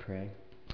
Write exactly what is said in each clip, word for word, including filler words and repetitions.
pray.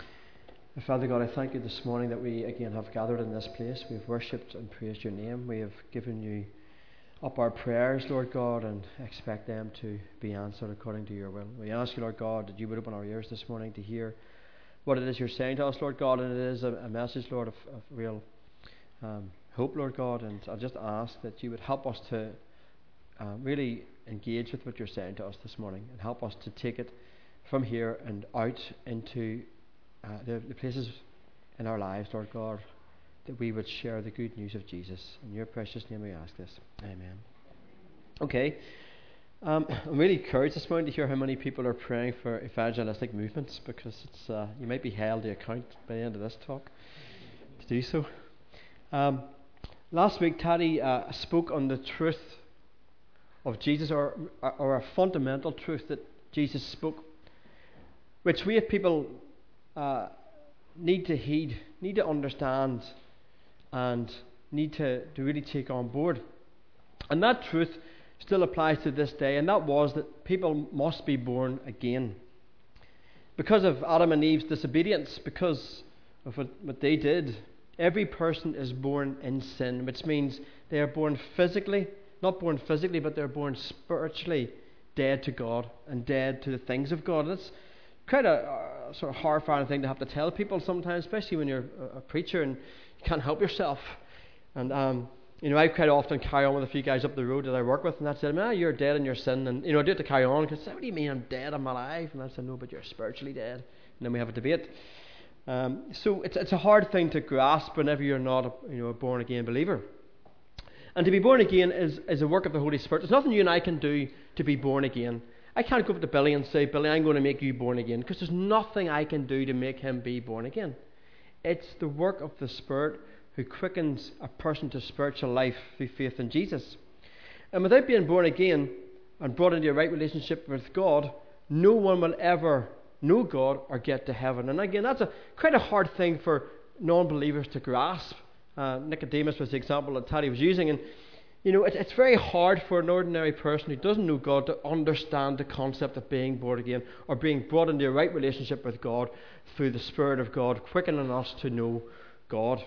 Father God, I thank you this morning that we again have gathered in this place. We have worshipped and praised your name. We have given you up our prayers, Lord God, and expect them to be answered according to your will. We ask you, Lord God, that you would open our ears this morning to hear what it is you're saying to us, Lord God, and it is a, a message, Lord, of, of real um, hope, Lord God, and I just ask that you would help us to uh, really engage with what you're saying to us this morning and help us to take it from here and out into uh, the, the places in our lives, Lord God, that we would share the good news of Jesus. In your precious name we ask this. Amen. Okay. Um, I'm really encouraged this morning to hear how many people are praying for evangelistic movements, because it's uh, you might be held to account by the end of this talk to do so. Um, last week, Taddy uh, spoke on the truth of Jesus, or, or a fundamental truth that Jesus spoke, which we as people uh, need to heed, need to understand, and need to, to really take on board. And that truth still applies to this day, and that was that people must be born again. Because of Adam and Eve's disobedience, because of what, what they did, every person is born in sin, which means they are born physically, not born physically, but they're born spiritually dead to God and dead to the things of God. And it's quite a, a sort of horrifying thing to have to tell people sometimes, especially when you're a, a preacher and you can't help yourself. And um, you know, I quite often carry on with a few guys up the road that I work with, and I said, "Man, you're dead in your sin." And you know, I do it to carry on, because what do you mean I'm dead? I'm alive. And I said, "No, but you're spiritually dead." And then we have a debate. Um, so it's it's a hard thing to grasp whenever you're not a, you know a born again believer. And to be born again is, is a work of the Holy Spirit. There's nothing you and I can do to be born again. I can't go up to Billy and say, "Billy, I'm going to make you born again," because there's nothing I can do to make him be born again. It's the work of the Spirit who quickens a person to spiritual life through faith in Jesus. And without being born again and brought into a right relationship with God, no one will ever know God or get to heaven. And again, that's a quite a hard thing for non-believers to grasp. Uh, Nicodemus was the example that Taddy was using, and you know, it, it's very hard for an ordinary person who doesn't know God to understand the concept of being born again or being brought into a right relationship with God through the Spirit of God, quickening us to know God.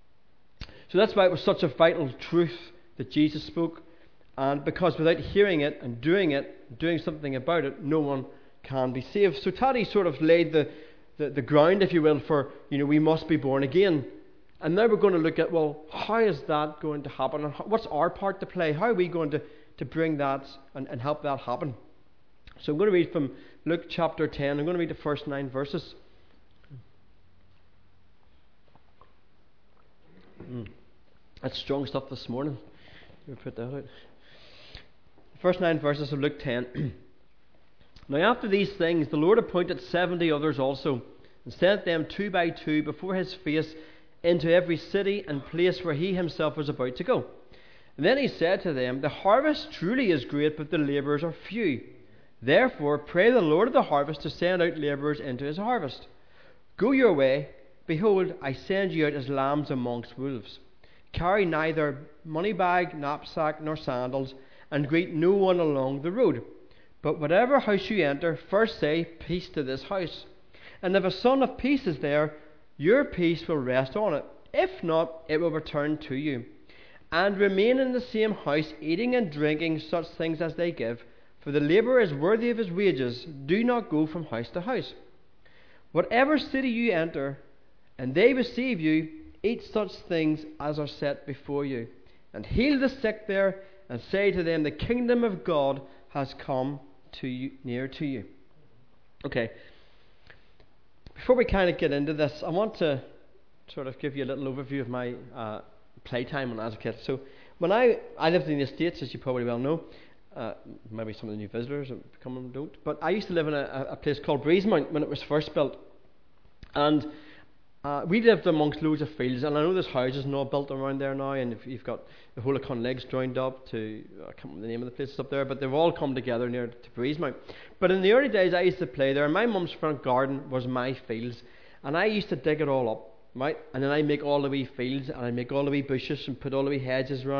So that's why it was such a vital truth that Jesus spoke, and because without hearing it and doing it, doing something about it, no one can be saved. So Taddy sort of laid the, the, the ground, if you will, for, you know, we must be born again. And now we're going to look at, well, how is that going to happen? And how, what's our part to play? How are we going to, to bring that and, and help that happen? So I'm going to read from Luke chapter ten. I'm going to read the first nine verses. Mm. That's strong stuff this morning. We'll put that out. The first nine verses of Luke ten. Now after these things, the Lord appointed seventy others also, and sent them two by two before his face into every city and place where he himself was about to go. And then he said to them, "The harvest truly is great, but the labourers are few. Therefore pray the Lord of the harvest to send out labourers into his harvest. Go your way. Behold, I send you out as lambs amongst wolves. Carry neither money bag, knapsack, nor sandals, and greet no one along the road. But whatever house you enter, first say, 'Peace to this house.' And if a son of peace is there, your peace will rest on it. If not, it will return to you. And remain in the same house, eating and drinking such things as they give, for the labourer is worthy of his wages. Do not go from house to house. Whatever city you enter, and they receive you, eat such things as are set before you, and heal the sick there, and say to them, the kingdom of God has come to you, near to you." Okay. Before we kind of get into this, I want to sort of give you a little overview of my uh, playtime when I was a kid. So when I I lived in the States, as you probably well know, uh, maybe some of the new visitors that come don't, but I used to live in a, a place called Breezemount when it was first built, and Uh, we lived amongst loads of fields, and I know there's houses and all built around there now, and if you've got the whole of Conlegs joined up to, I can't remember the name of the places up there, but they've all come together near to Breezemount. But in the early days I used to play there, and my mum's front garden was my fields, and I used to dig it all up, right, and then I make all the wee fields, and I make all the wee bushes, and put all the wee hedges around,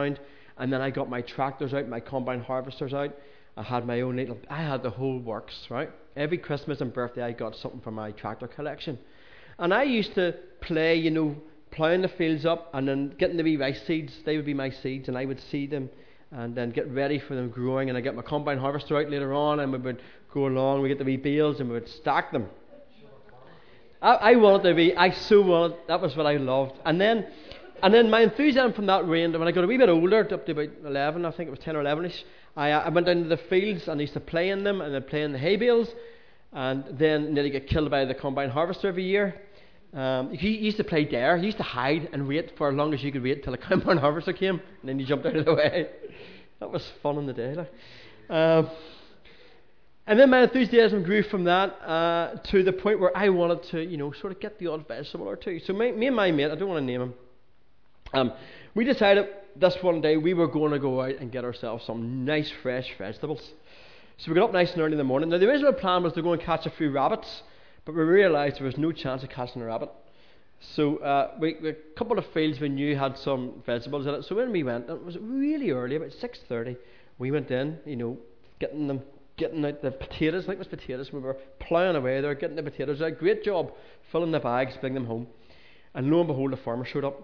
And then I got my tractors out, my combine harvesters out. I had my own little, I had the whole works, right? Every Christmas and birthday I got something from my tractor collection. And I used to play, you know, ploughing the fields up and then getting the wee rice seeds. They would be my seeds, and I would seed them and then get ready for them growing. And I get my combine harvester out later on, and we would go along, we get the wee bales and we would stack them. I, I wanted to be, I so wanted, that was what I loved. And then and then my enthusiasm from that reigned. When I got a wee bit older, up to about eleven, I think it was ten or eleven-ish, I, I went down to the fields and I used to play in them, and I'd play in the hay bales, and then nearly get killed by the combine harvester every year. Um, you used to play dare. You used to hide and wait for as long as you could wait till the combine harvester came, and then you jumped out of the way. That was fun in the day. Like. Um, and then my enthusiasm grew from that uh, to the point where I wanted to, you know, sort of get the odd vegetable or two. So my, me and my mate, I don't want to name him, um, we decided this one day we were going to go out and get ourselves some nice fresh vegetables. So we got up nice and early in the morning. Now the original plan was to go and catch a few rabbits, but we realised there was no chance of catching a rabbit. So uh, we, we, a couple of fields we knew had some vegetables in it. So when we went, it was really early, about six thirty. We went in, you know, getting them, getting out the potatoes. I think it was potatoes. We were ploughing away there, getting the potatoes out. Great job, filling the bags, bringing them home. And lo and behold, the farmer showed up.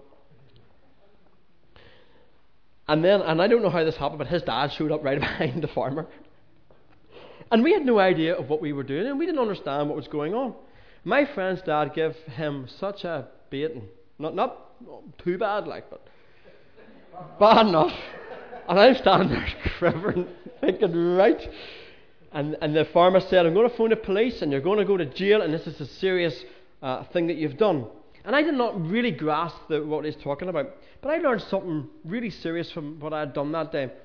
And then, and I don't know how this happened, but his dad showed up right behind the farmer. And we had no idea of what we were doing, and we didn't understand what was going on. My friend's dad gave him such a beating. Not not too bad, like, but bad enough. And I'm standing there quivering, thinking, right. And and the farmer said, I'm going to phone the police, and you're going to go to jail, and this is a serious uh, thing that you've done. And I did not really grasp the, what he's talking about. But I learned something really serious from what I had done that day.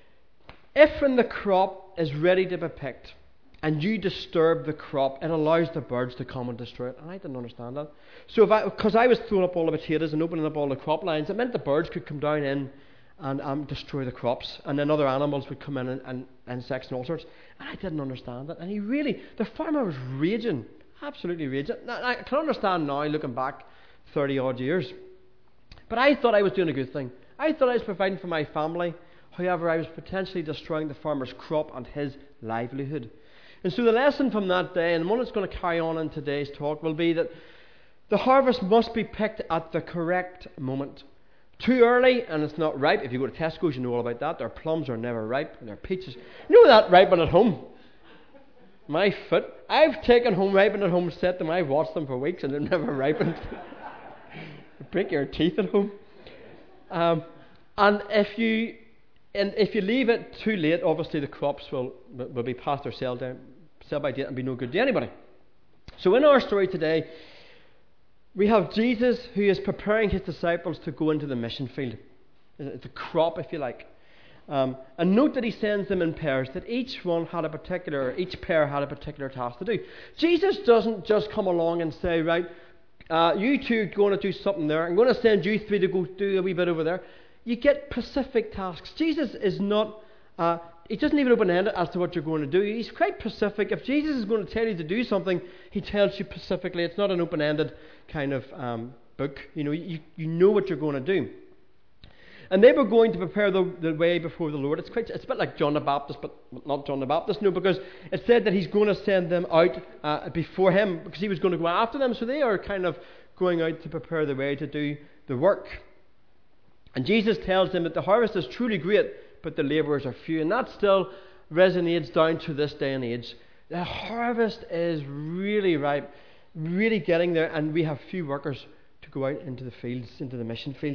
If when the crop is ready to be picked and you disturb the crop, it allows the birds to come and destroy it. And I didn't understand that. So if I, because I was throwing up all the potatoes and opening up all the crop lines, it meant the birds could come down in and um, destroy the crops. And then other animals would come in and, and insects and all sorts. And I didn't understand that. And he really, the farmer was raging, absolutely raging. Now, I can understand now, looking back thirty odd years. But I thought I was doing a good thing. I thought I was providing for my family. However, I was potentially destroying the farmer's crop and his livelihood. And so the lesson from that day, and one that's going to carry on in today's talk, will be that the harvest must be picked at the correct moment. Too early and it's not ripe. If you go to Tesco's, you know all about that. Their plums are never ripe, and their peaches. You know that ripen at home. My foot. I've taken home ripened at home, set them. I've watched them for weeks and they've never ripened. Break your teeth at home. Um, and if you and if you leave it too late, obviously the crops will will be past their sell down, sell by date and be no good to anybody. So in our story today, we have Jesus who is preparing his disciples to go into the mission field. It's a crop, if you like. Um, and note that he sends them in pairs, that each one had a particular, each pair had a particular task to do. Jesus doesn't just come along and say, right, uh, you two are going to do something there. I'm going to send you three to go do a wee bit over there. You get specific tasks. Jesus is not, uh, he doesn't even open-end it as to what you're going to do. He's quite specific. If Jesus is going to tell you to do something, he tells you specifically. It's not an open-ended kind of um, book. You know, you, you know what you're going to do. And they were going to prepare the, the way before the Lord. It's quite, it's a bit like John the Baptist, but not John the Baptist, no, because it said that he's going to send them out uh, before him, because he was going to go after them. So they are kind of going out to prepare the way to do the work. And Jesus tells them that the harvest is truly great, but the labourers are few. And that still resonates down to this day and age. The harvest is really ripe, really getting there, and we have few workers to go out into the fields, into the mission fields.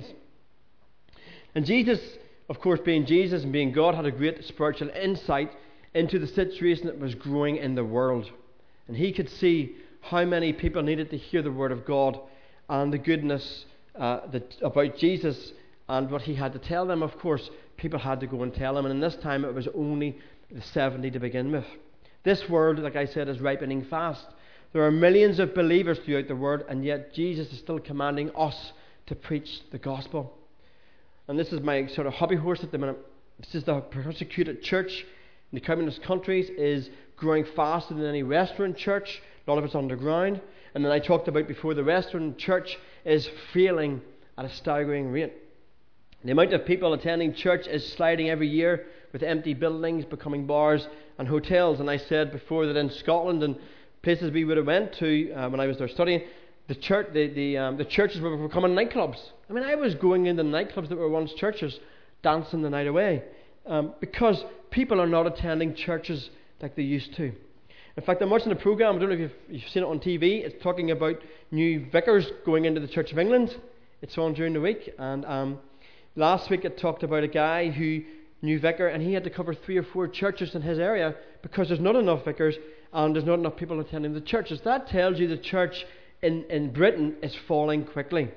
And Jesus, of course, being Jesus and being God, had a great spiritual insight into the situation that was growing in the world. And he could see how many people needed to hear the word of God and the goodness uh, that, about Jesus and what he had to tell them. Of course, people had to go and tell him. And in this time, it was only the seventy to begin with. This world, like I said, is ripening fast. There are millions of believers throughout the world, and yet Jesus is still commanding us to preach the gospel. And this is my sort of hobby horse at the minute. This is the persecuted church in the communist countries is growing faster than any Western church. A lot of it's underground. And then I talked about before, the Western church is failing at a staggering rate. The amount of people attending church is sliding every year, with empty buildings becoming bars and hotels. And I said before that in Scotland and places we would have went to uh, when I was there studying, the church, the the, um, the churches were becoming nightclubs. I mean, I was going into nightclubs that were once churches, dancing the night away, um, because people are not attending churches like they used to. In fact, I'm watching a program. I don't know if you've, you've seen it on T V. It's talking about new vicars going into the Church of England. It's on during the week, and um, last week it talked about a guy who new vicar, and he had to cover three or four churches in his area because there's not enough vicars and there's not enough people attending the churches. That tells you the church in, in Britain is falling quickly.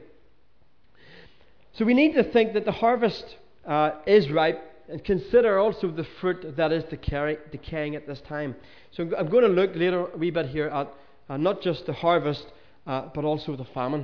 So we need to think that the harvest uh, is ripe, and consider also the fruit that is decay, decaying at this time. So I'm going to look later a wee bit here at uh, not just the harvest, uh, but also the famine.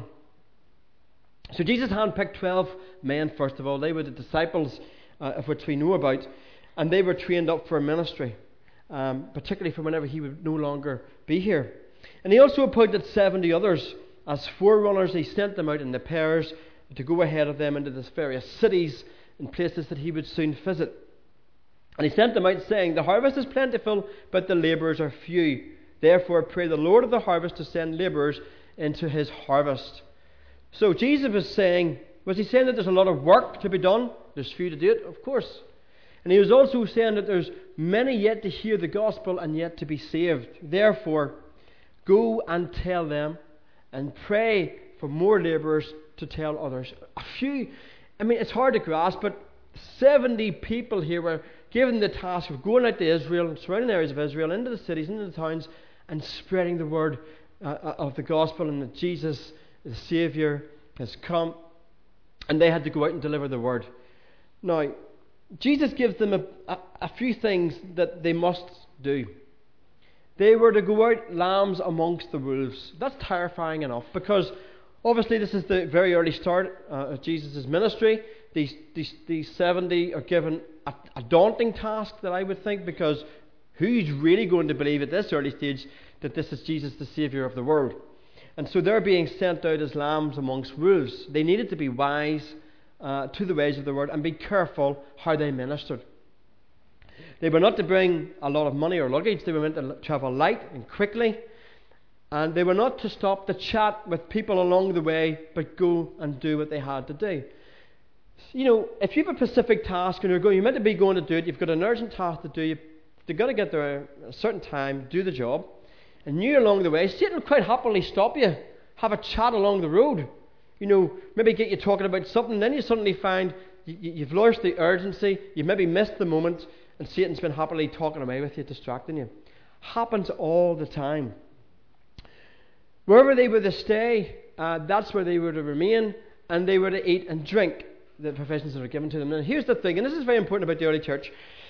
So Jesus handpicked twelve men, first of all. They were the disciples uh, of which we know about, and they were trained up for ministry, um, particularly for whenever he would no longer be here. And he also appointed seventy others as forerunners. He sent them out in the pairs to go ahead of them into the various cities and places that he would soon visit. And he sent them out saying, "The harvest is plentiful, but the labourers are few. Therefore pray the Lord of the harvest to send labourers into his harvest." So Jesus was saying, was he saying that there's a lot of work to be done? There's few to do it, of course. And he was also saying that there's many yet to hear the gospel and yet to be saved. Therefore, go and tell them and pray for more labourers to tell others. A few, I mean, it's hard to grasp, but seventy people here were given the task of going out to Israel and surrounding areas of Israel, into the cities, into the towns, and spreading the word uh, of the gospel, and that Jesus, the Saviour, has come, and they had to go out and deliver the word. Now, Jesus gives them a, a, a few things that they must do. They were to go out lambs amongst the wolves. That's terrifying enough, because obviously this is the very early start uh, of Jesus' ministry. These, these, these seventy are given a, a daunting task, that I would think, because who's really going to believe at this early stage that this is Jesus, the Saviour of the world? And so they're being sent out as lambs amongst wolves. They needed to be wise uh, to the ways of the word and be careful how they ministered. They were not to bring a lot of money or luggage. They were meant to travel light and quickly. And they were not to stop to chat with people along the way, but go and do what they had to do. You know, if you have a specific task and you're going, you're meant to be going to do it, you've got an urgent task to do, you've, you've got to get there at a certain time, do the job, and you along the way, Satan will quite happily stop you, have a chat along the road. You know, maybe get you talking about something, then you suddenly find you, you've lost the urgency, you've maybe missed the moment, and Satan's been happily talking away with you, distracting you. Happens all the time. Wherever they were to stay, uh, that's where they were to remain, and they were to eat and drink the provisions that are given to them. And here's the thing, and this is very important about the early church.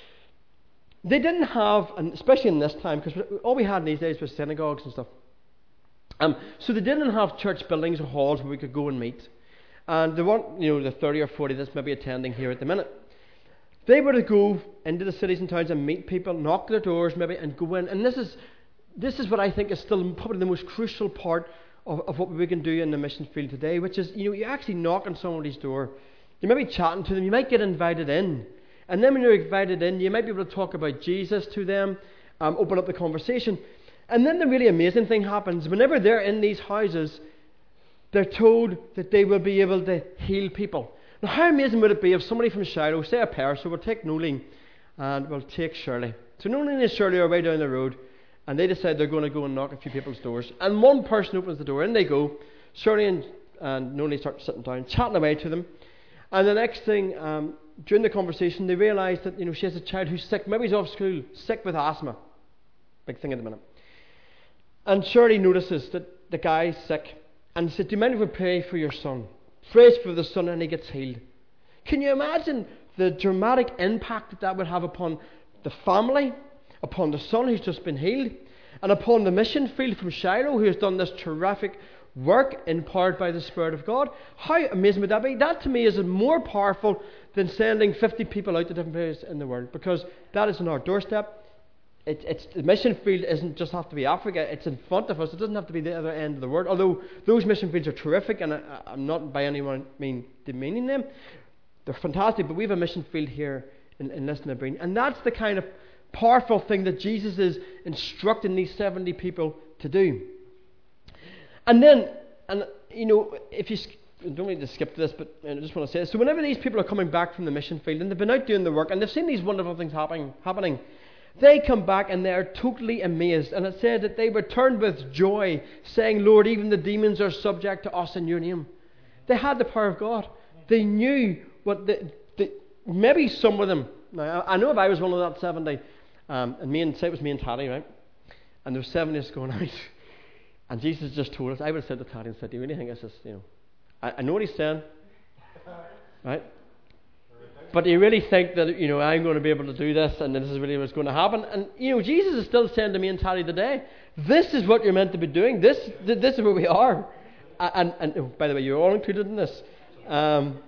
They didn't have, and especially in this time, because all we had in these days was synagogues and stuff. Um, so they didn't have church buildings or halls where we could go and meet. And they weren't, you know, the thirty or forty that's maybe attending here at the minute. They were to go into the cities and towns and meet people, knock their doors maybe, and go in. And this is this is what I think is still probably the most crucial part of, of what we can do in the mission field today, which is, you know, you actually knock on somebody's door. You might be chatting to them, you might get invited in. And then when you're invited in, you might be able to talk about Jesus to them, um, open up the conversation. And then the really amazing thing happens. Whenever they're in these houses, they're told that they will be able to heal people. Now, how amazing would it be if somebody from Shiloh, say a pair, so we'll take Nolene and we'll take Shirley. So Nolene and Shirley are way down the road, and they decide they're going to go and knock a few people's doors. And one person opens the door, in they go. Shirley and, and Nolene start sitting down, chatting away to them. And the next thing, um, during the conversation, they realise that, you know, she has a child who's sick. Maybe he's off school, sick with asthma. Big thing at the minute. And Shirley notices that the guy's sick, and said, "Do you mind if we pray for your son? Prays for the son and he gets healed." Can you imagine the dramatic impact that that would have upon the family, upon the son who's just been healed, and upon the mission field from Shiloh, who has done this terrific work empowered by the Spirit of God? How amazing would that be? That to me is more powerful than sending fifty people out to different places in the world, because that is on our doorstep. It, it's, the mission field doesn't just have to be Africa, it's in front of us. It doesn't have to be the other end of the world, although those mission fields are terrific, and I, I'm not by any means demeaning them. they're fantastic, but we have a mission field here in, in Lisnabeen. And that's the kind of powerful thing that Jesus is instructing these seventy people to do. And then, and you know, if you, I don't need to skip this, but I just want to say this. So whenever these people are coming back from the mission field, and they've been out doing the work, and they've seen these wonderful things happening, happening, they come back and they are totally amazed. And it said that they returned with joy, saying, Lord, even the demons are subject to us in your name. They had the power of God. They knew what the, the maybe some of them. Now, I know if I was one of that seventy, um, and me and say it was me and Taddy, right? And there were seventy of us going out, and Jesus just told us. I would have said to Taddy and said, "Do you really think this is, you know?" I, I know what he's saying, right? But do you really think that, you know, I'm going to be able to do this, and this is really what's going to happen? And you know, Jesus is still saying to me and Taddy today, "This is what you're meant to be doing. This, this is where we are." And, and, and oh, by the way, you're all included in this. Um,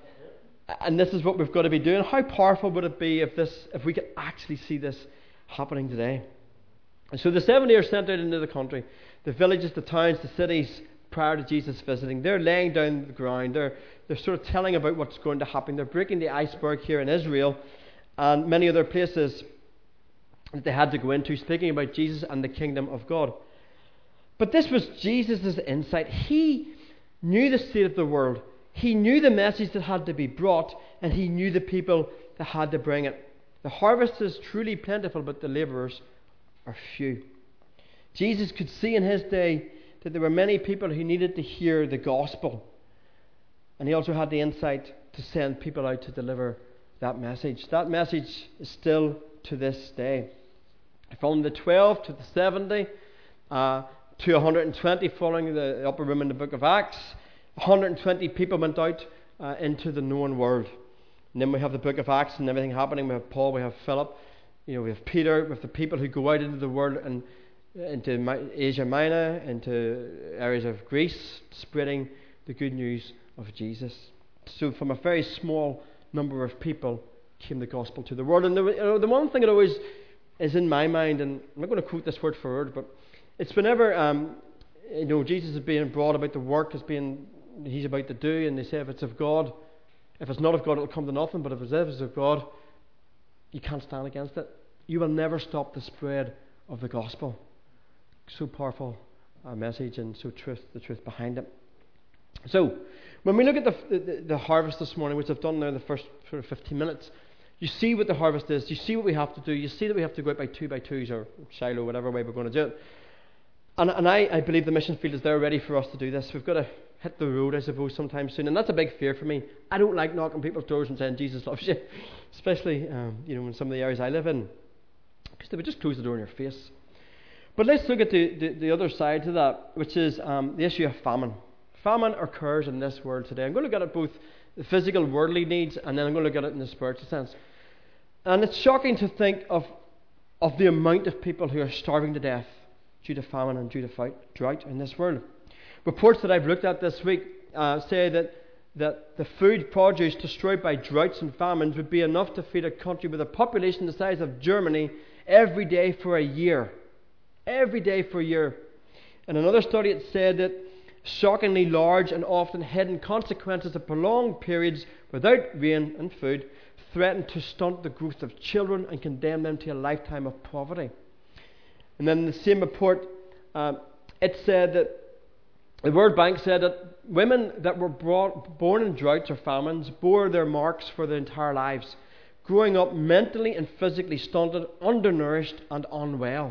And this is what we've got to be doing. How powerful would it be if this, if we could actually see this happening today? And so the seventy are sent out into the country, the villages, the towns, the cities, prior to Jesus visiting. They're laying down the ground. They're, they're sort of telling about what's going to happen. They're breaking the iceberg here in Israel and many other places that they had to go into, speaking about Jesus and the kingdom of God. But this was Jesus' insight. He knew the state of the world. He knew the message that had to be brought, and he knew the people that had to bring it. The harvest is truly plentiful, but the labourers are few. Jesus could see in his day that there were many people who needed to hear the gospel. And he also had the insight to send people out to deliver that message. That message is still to this day. From the twelve to the seventy, uh, to one hundred twenty following the upper room in the book of Acts, one hundred twenty people went out uh, into the known world. And then we have the book of Acts and everything happening. We have Paul, we have Philip, you know, we have Peter, we have the people who go out into the world and into Asia Minor, into areas of Greece, spreading the good news of Jesus. So from a very small number of people came the gospel to the world. And the, you know, the one thing that always is in my mind, and I'm not going to quote this word for word, but it's whenever um, you know, Jesus is being brought about the work is being he's about to do, and they say if it's of God, if it's not of God, it'll come to nothing. But if it's, if it's of God, you can't stand against it. You will never stop the spread of the gospel. So powerful a message, and so truth, the truth behind it. So, when we look at the, the the harvest this morning, which I've done now in the first sort of fifteen minutes, you see what the harvest is. You see what we have to do. You see that we have to go out by two by twos or silo, whatever way we're going to do it. And, and I, I believe the mission field is there ready for us to do this. We've got to hit the road, I suppose, sometime soon. And that's a big fear for me. I don't like knocking people's doors and saying Jesus loves you, especially um, you know, in some of the areas I live in, because they would just close the door in your face. But let's look at the, the, the other side to that, which is um, the issue of famine. Famine occurs in this world today. I'm going to look at it both the physical, worldly needs, and then I'm going to look at it in the spiritual sense. And it's shocking to think of, of the amount of people who are starving to death due to famine and due to fight, drought in this world. Reports that I've looked at this week uh, say that, that the food produce destroyed by droughts and famines would be enough to feed a country with a population the size of Germany every day for a year. Every day for a year. In another study it said that shockingly large and often hidden consequences of prolonged periods without rain and food threaten to stunt the growth of children and condemn them to a lifetime of poverty. And then in the same report, um, it said that the World Bank said that women that were brought, born in droughts or famines bore their marks for their entire lives, growing up mentally and physically stunted, undernourished and unwell.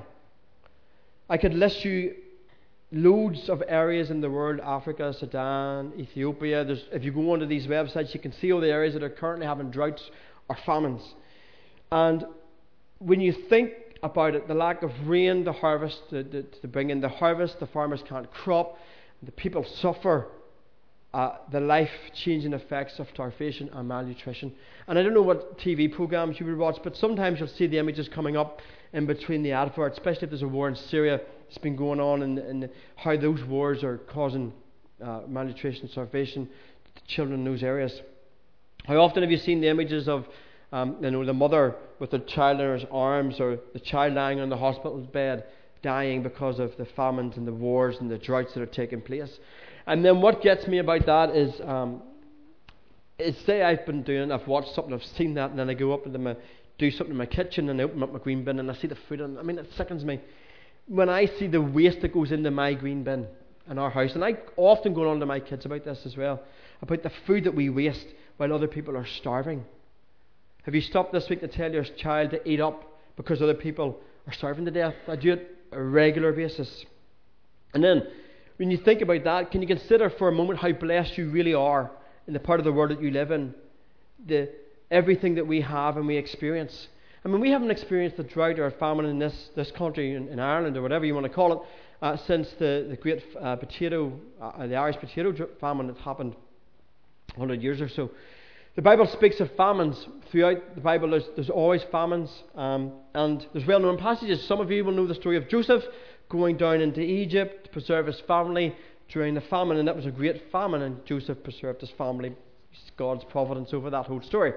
I could list you loads of areas in the world: Africa, Sudan, Ethiopia. There's, if you go onto these websites, you can see all the areas that are currently having droughts or famines. And when you think about it, the lack of rain, the harvest, to, to, to bring in the harvest, the farmers can't crop, the people suffer uh, the life-changing effects of starvation and malnutrition. And I don't know what T V programs you would watch, but sometimes you'll see the images coming up in between the adverts, especially if there's a war in Syria. It's been going on, and, and how those wars are causing uh, malnutrition, starvation to children in those areas. How often have you seen the images of um, you know, the mother with the child in her arms, or the child lying on the hospital bed dying because of the famines and the wars and the droughts that are taking place? And then what gets me about that is um, it's say I've been doing, I've watched something, I've seen that, and then I go up and my, do something in my kitchen, and I open up my green bin, and I see the food, and I mean, it sickens me. When I see the waste that goes into my green bin in our house, and I often go on to my kids about this as well, about the food that we waste while other people are starving. Have you stopped this week to tell your child to eat up because other people are starving to death? I do it on a regular basis. And then, when you think about that, can you consider for a moment how blessed you really are in the part of the world that you live in? The everything that we have and we experience. I mean, we haven't experienced the drought or famine in this, this country, in, in Ireland, or whatever you want to call it, uh, since the, the great uh, potato, uh, the Irish potato famine that happened one hundred years or so. The Bible speaks of famines. Throughout the Bible, there's, there's always famines. Um, and there's well-known passages. Some of you will know the story of Joseph going down into Egypt to preserve his family during the famine. And that was a great famine, and Joseph preserved his family. It's God's providence over that whole story.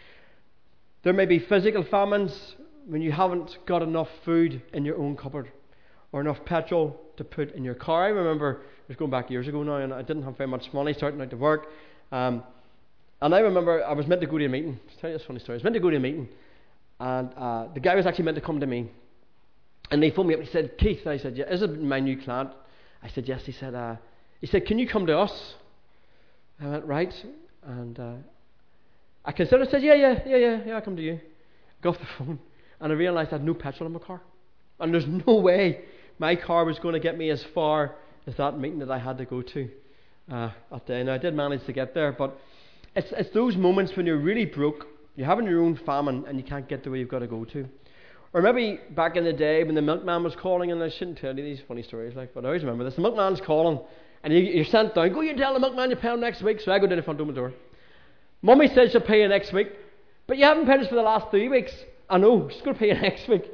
There may be physical famines when you haven't got enough food in your own cupboard or enough petrol to put in your car. I remember, it was going back years ago now, and I didn't have very much money starting out to work. Um, And I remember I was meant to go to a meeting. I'll tell you this funny story. I was meant to go to a meeting, and uh, the guy was actually meant to come to me. And he phoned me up. He said, "Keith," I said, "Yeah, is it my new client?" I said, "Yes." He said, uh, "He said, can you come to us?" I went, "Right." And uh, I considered. I said, "Yeah, yeah, yeah, yeah, yeah. I'll come to you." I got off the phone, and I realised I had no petrol in my car, and there's no way my car was going to get me as far as that meeting that I had to go to uh, that day. Now I did manage to get there, but It's, it's those moments when you're really broke, you're having your own famine, and you can't get to where you've got to go to. Or maybe back in the day when the milkman was calling, and I shouldn't tell you these funny stories, like, but I always remember this. The milkman's calling, and you, you're sent down. Go, you tell the milkman you pay him next week. So I go down the front of my door. Mummy says she'll pay you next week, but you haven't paid us for the last three weeks. I know, she's going to pay you next week.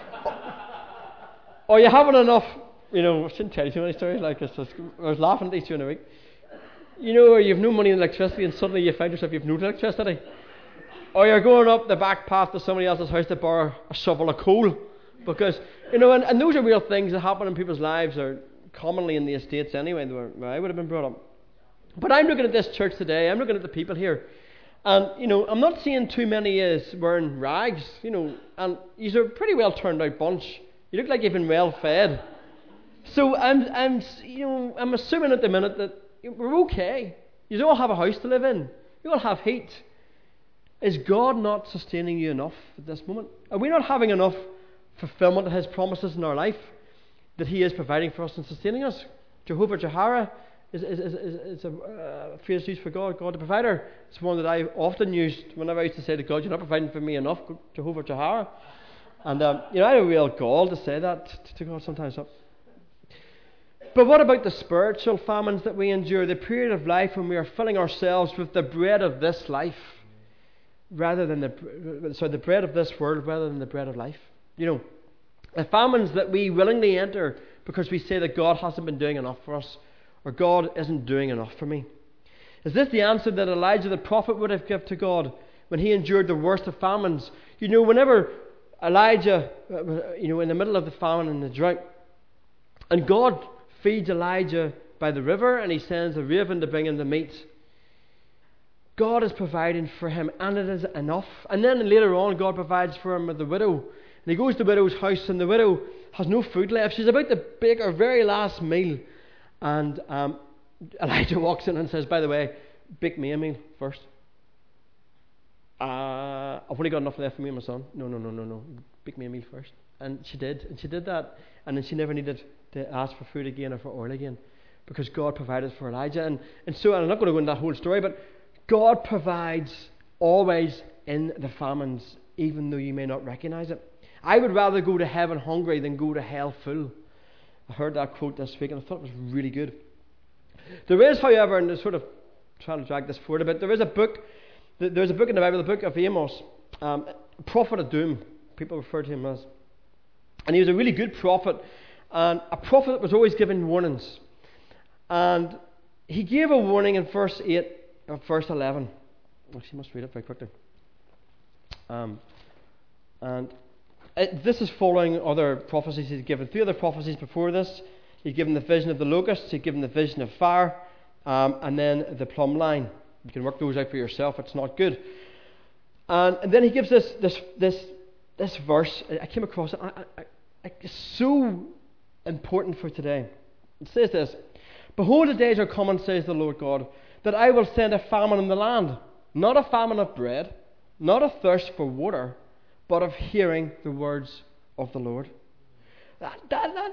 Or you haven't enough, you know, I shouldn't tell you too many stories like this. I was laughing at these during the week. You know, or you've no money in electricity, and suddenly you find yourself you've no electricity. Or you're going up the back path to somebody else's house to borrow a shovel of coal. Because, you know, and, and those are real things that happen in people's lives, or commonly in the estates anyway, where I would have been brought up. But I'm looking at this church today, I'm looking at the people here, and, you know, I'm not seeing too many is wearing rags, you know, and you're a pretty well turned out bunch. You look like you've been well fed. So I'm, I'm, you know, I'm assuming at the minute that we're okay. You all have a house to live in. You all have heat. Is God not sustaining you enough at this moment? Are we not having enough fulfillment of His promises in our life that He is providing for us and sustaining us? Jehovah Jireh is, is, is, is, is a uh, phrase used for God, God the provider. It's one that I often used whenever I used to say to God, "You're not providing for me enough, Jehovah Jireh." And um, you know, I have a real gall to say that to God sometimes. But what about the spiritual famines that we endure, the period of life when we are filling ourselves with the bread of this life, rather than the sorry, the bread of this world, rather than the bread of life? You know, the famines that we willingly enter because we say that God hasn't been doing enough for us, or God isn't doing enough for me. Is this the answer that Elijah the prophet would have given to God when he endured the worst of famines? You know, whenever Elijah, you know, in the middle of the famine and the drought, and God feeds Elijah by the river, and he sends a raven to bring him the meat. God is providing for him, and it is enough. And then later on, God provides for him with the widow. And he goes to the widow's house, and the widow has no food left. She's about to bake her very last meal. And um, Elijah walks in and says, "By the way, bake me a meal first. Uh, I've only got enough left for me and my son." No, no, no, no, no. Bake me a meal first. And she did. And she did that. And then she never needed to ask for food again or for oil again, because God provided for Elijah. And, and so, and I'm not going to go into that whole story, but God provides always in the famines, even though you may not recognize it. I would rather go to heaven hungry than go to hell full. I heard that quote this week and I thought it was really good. There is, however, and I'm sort of trying to drag this forward a bit, there is a book, there's a book in the Bible, the book of Amos, um, prophet of doom, people refer to him as. And he was a really good prophet, and a prophet that was always giving warnings. And he gave a warning in verse eight of verse eleven. Actually, I must read it very quickly. Um, and it, this is following other prophecies he's given. Three other prophecies before this. He'd given the vision of the locusts, he'd given the vision of fire, um, and then the plumb line. You can work those out for yourself. It's not good. And, and then he gives this this this this verse. I came across it. I, I, I, it's so important for today. It says this: "Behold, the days are coming, says the Lord God, that I will send a famine in the land, not a famine of bread, not a thirst for water, but of hearing the words of the Lord." That that that,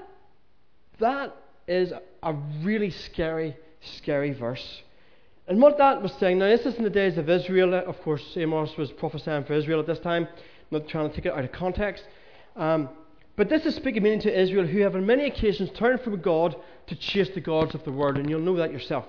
that is a really scary, scary verse. And what that was saying, now this is in the days of Israel. Of course, Amos was prophesying for Israel at this time, not trying to take it out of context. Um, but this is speaking meaning to Israel, who have on many occasions turned from God to chase the gods of the world, and you'll know that yourself.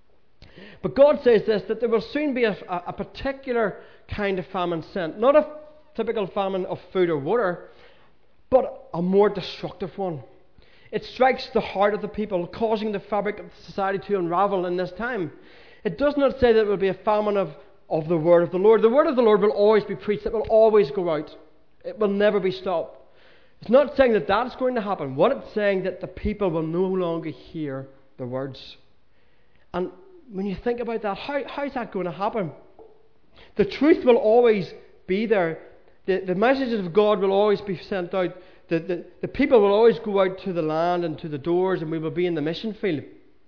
But God says this, that there will soon be a, a, a particular kind of famine sent. Not a typical famine of food or water, but a more destructive one. It strikes the heart of the people, causing the fabric of society to unravel in this time. It does not say that it will be a famine of, of the word of the Lord. The word of the Lord will always be preached. It will always go out. It will never be stopped. It's not saying that that's going to happen. What it's saying that the people will no longer hear the words. And when you think about that, how, how is that going to happen? The truth will always be there. The, the messages of God will always be sent out. The, the, the people will always go out to the land and to the doors, and we will be in the mission field.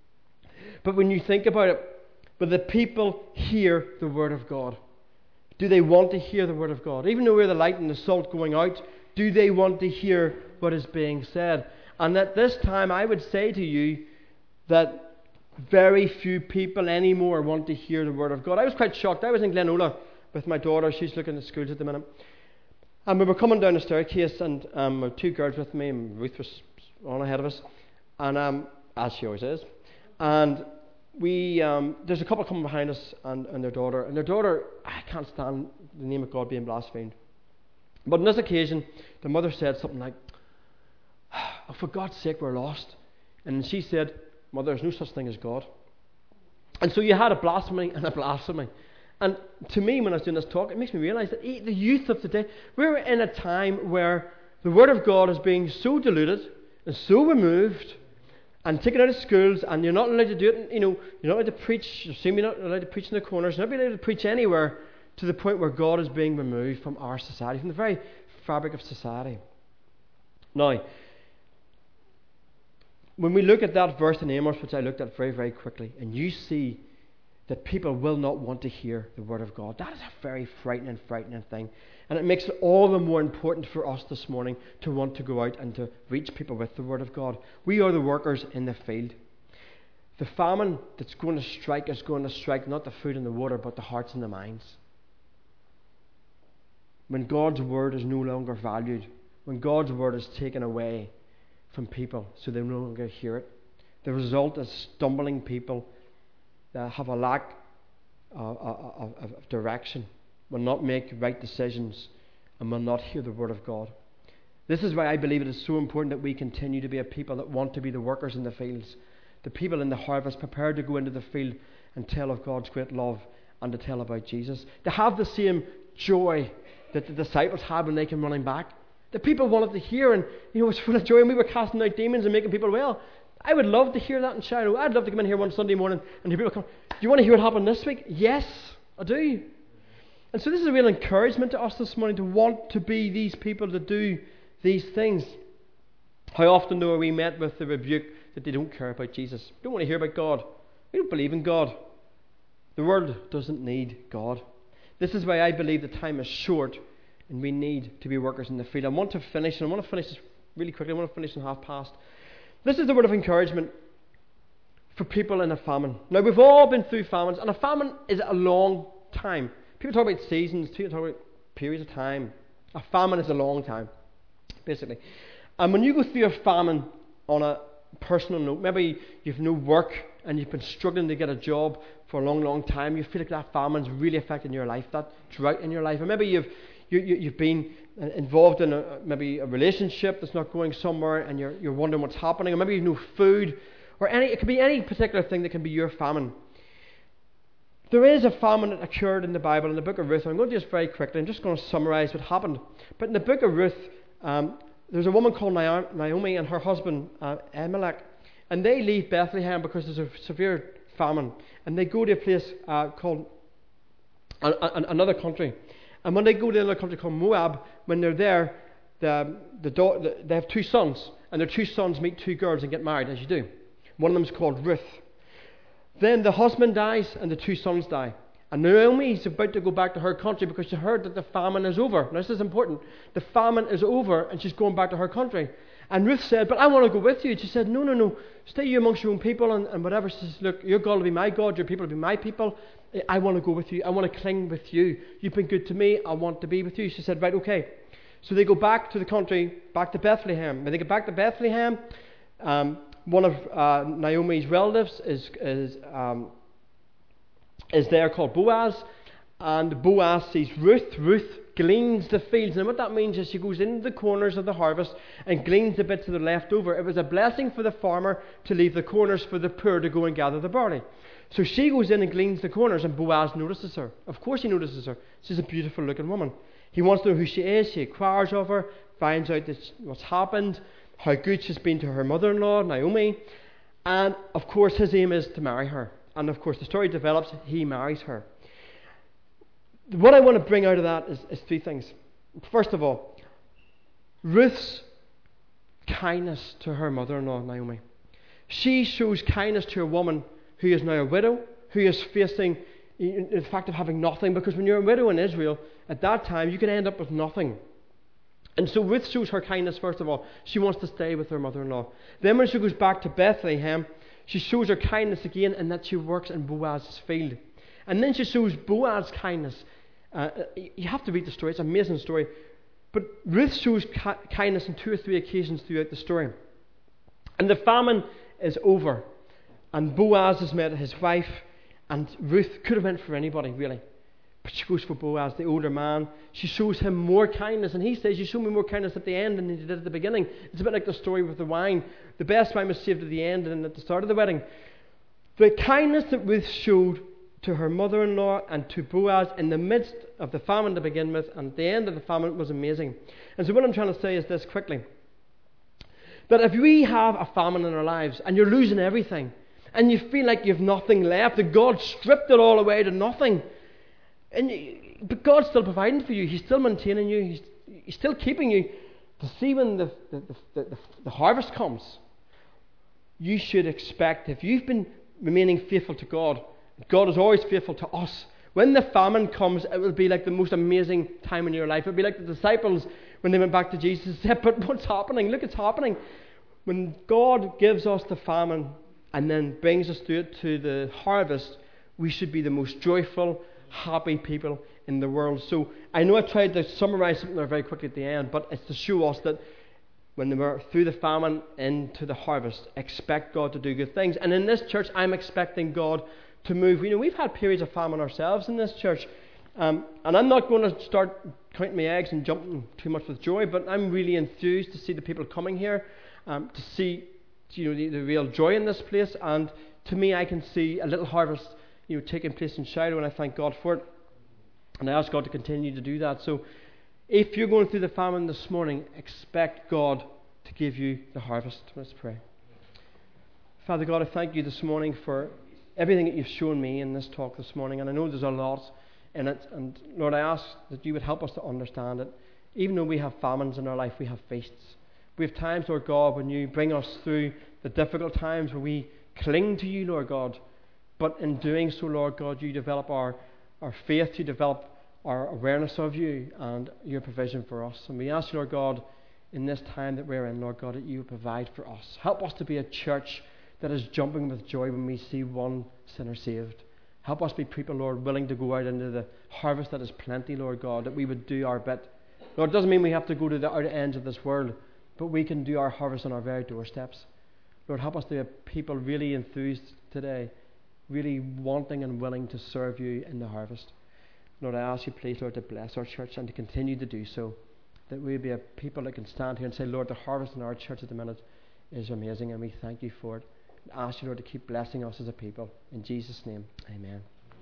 But when you think about it, will the people hear the word of God? Do they want to hear the word of God? Even though we're the light and the salt going out, do they want to hear what is being said? And at this time, I would say to you that very few people anymore want to hear the word of God. I was quite shocked. I was in Glenola with my daughter. She's looking at schools at the minute. And we were coming down the staircase, and um, there were two girls with me, and Ruth was on ahead of us, and um, as she always is. And we, um, there's a couple coming behind us, and, and their daughter. And their daughter, I can't stand the name of God being blasphemed. But on this occasion, the mother said something like, "Oh, for God's sake, we're lost." And she said, "Mother, there's no such thing as God." And so you had a blasphemy and a blasphemy. And to me, when I was doing this talk, it makes me realise that the youth of today, we're in a time where the Word of God is being so diluted and so removed and taken out of schools, and you're not allowed to do it. You know, you're not allowed to preach. You assume you're not allowed to preach in the corners. You're not allowed to preach anywhere, to the point where God is being removed from our society, from the very fabric of society. Now, when we look at that verse in Amos, which I looked at very, very quickly, and you see that people will not want to hear the word of God, that is a very frightening, frightening thing. And it makes it all the more important for us this morning to want to go out and to reach people with the word of God. We are the workers in the field. The famine that's going to strike is going to strike not the food and the water, but the hearts and the minds. When God's word is no longer valued, when God's word is taken away from people so they no longer hear it, the result is stumbling people that have a lack of, of, of direction, will not make right decisions, and will not hear the word of God. This is why I believe it is so important that we continue to be a people that want to be the workers in the fields, the people in the harvest prepared to go into the field and tell of God's great love and to tell about Jesus, to have the same joy that the disciples had when they came running back. The people wanted to hear, and you know, it was full of joy, and we were casting out demons and making people well. I would love to hear that in Shiloh. I'd love to come in here one Sunday morning and hear people come, "Do you want to hear what happened this week?" Yes, I do. And so this is a real encouragement to us this morning to want to be these people to do these things. How often though are we met with the rebuke that they don't care about Jesus? They don't want to hear about God. We don't believe in God. The world doesn't need God. This is why I believe the time is short and we need to be workers in the field. I want to finish, and I want to finish this really quickly. I want to finish in half past. This is the word of encouragement for people in a famine. Now, we've all been through famines, and a famine is a long time. People talk about seasons, people talk about periods of time. A famine is a long time, basically. And when you go through a famine on a personal note, maybe you've no work and you've been struggling to get a job for a long, long time, you feel like that famine's really affecting your life, that drought in your life. And maybe you've you, you, you've been involved in a, maybe a relationship that's not going somewhere, and you're you're wondering what's happening, or maybe you've no food, or any it could be any particular thing that can be your famine. There is a famine that occurred in the Bible in the book of Ruth. I'm going to do this very quickly. I'm just going to summarize what happened. But in the book of Ruth, um, there's a woman called Naomi and her husband uh, Elimelech, and they leave Bethlehem because there's a severe famine. And they go to a place uh, called a, a, another country. And when they go to another country called Moab, when they're there, the, the, the, they have two sons. And their two sons meet two girls and get married, as you do. One of them is called Ruth. Then the husband dies and the two sons die. And Naomi is about to go back to her country because she heard that the famine is over. Now, this is important. The famine is over and she's going back to her country. And Ruth said, but I want to go with you. She said, no, no, no. Stay you amongst your own people and, and whatever. She says, look, your God will be my God. Your people will be my people. I want to go with you. I want to cling with you. You've been good to me. I want to be with you. She said, right, okay. So they go back to the country, back to Bethlehem. When they get back to Bethlehem, um, one of uh, Naomi's relatives is is um, is there called Boaz, and Boaz sees Ruth. Ruth gleans the fields, and what that means is she goes into the corners of the harvest and gleans the bits that are left over. It was a blessing for the farmer to leave the corners for the poor to go and gather the barley. So she goes in and gleans the corners, and Boaz notices her. Of course he notices her. She's a beautiful looking woman. He wants to know who she is. He inquires of her, finds out that what's happened, how good she's been to her mother-in-law, Naomi. And, of course, his aim is to marry her. And, of course, the story develops, he marries her. What I want to bring out of that is, is three things. First of all, Ruth's kindness to her mother-in-law, Naomi. She shows kindness to a woman who is now a widow, who is facing the fact of having nothing. Because when you're a widow in Israel, at that time, you can end up with nothing. And so Ruth shows her kindness, first of all. She wants to stay with her mother-in-law. Then when she goes back to Bethlehem, she shows her kindness again in that she works in Boaz's field. And then she shows Boaz's kindness. Uh, you have to read the story. It's an amazing story. But Ruth shows ki- kindness on two or three occasions throughout the story. And the famine is over. And Boaz has met his wife. And Ruth could have went for anybody, really. But she goes for Boaz, the older man. She shows him more kindness. And he says, you show me more kindness at the end than you did at the beginning. It's a bit like the story with the wine. The best wine was saved at the end and at the start of the wedding. The kindness that Ruth showed to her mother-in-law and to Boaz in the midst of the famine to begin with and at the end of the famine was amazing. And so what I'm trying to say is this quickly. That if we have a famine in our lives and you're losing everything and you feel like you have nothing left, that God stripped it all away to nothing, and you, but God's still providing for you. He's still maintaining you. He's, he's still keeping you to see when the, the, the, the, the harvest comes. You should expect, if you've been remaining faithful to God, God is always faithful to us. When the famine comes, it will be like the most amazing time in your life. It will be like the disciples when they went back to Jesus and said, but what's happening? Look, it's happening. When God gives us the famine and then brings us through it to the harvest, we should be the most joyful, happy people in the world. So I know I tried to summarize something there very quickly at the end, but it's to show us that when we're through the famine into the harvest, expect God to do good things. And in this church, I'm expecting God to move. You know, we've had periods of famine ourselves in this church, um, and I'm not going to start counting my eggs and jumping too much with joy, but I'm really enthused to see the people coming here, um, to see, you know, the, the real joy in this place. And to me, I can see a little harvest, you know, taking place in Shiloh, and I thank God for it. And I ask God to continue to do that. So, if you're going through the famine this morning, expect God to give you the harvest. Let's pray. Father God, I thank you this morning for everything that you've shown me in this talk this morning, and I know there's a lot in it, and Lord, I ask that you would help us to understand it. Even though we have famines in our life, we have feasts. We have times, Lord God, when you bring us through the difficult times where we cling to you, Lord God, but in doing so, Lord God, you develop our, our faith, you develop our awareness of you and your provision for us. And we ask you, Lord God, in this time that we're in, Lord God, that you would provide for us. Help us to be a church that is jumping with joy when we see one sinner saved. Help us be people, Lord, willing to go out into the harvest that is plenty, Lord God, that we would do our bit. Lord, it doesn't mean we have to go to the outer ends of this world, but we can do our harvest on our very doorsteps. Lord, help us to be people really enthused today, really wanting and willing to serve you in the harvest. Lord, I ask you, please, Lord, to bless our church and to continue to do so, that we be a people that can stand here and say, Lord, the harvest in our church at the minute is amazing, and we thank you for it. I ask you, Lord, to keep blessing us as a people. In Jesus' name, amen.